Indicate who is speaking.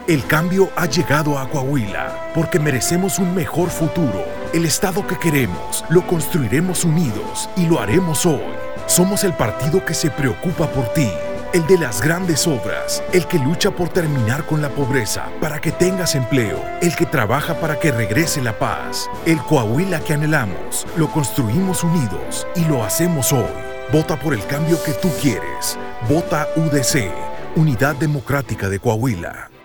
Speaker 1: El cambio ha llegado a Coahuila porque merecemos un mejor futuro. El Estado que queremos lo construiremos unidos y lo haremos hoy. Somos el partido que se preocupa por ti, el de las grandes obras, el que lucha por terminar con la pobreza para que tengas empleo, el que trabaja para que regrese la paz. El Coahuila que anhelamos, lo construimos unidos y lo hacemos hoy. Vota por el cambio que tú quieres. Vota UDC, Unidad Democrática de Coahuila.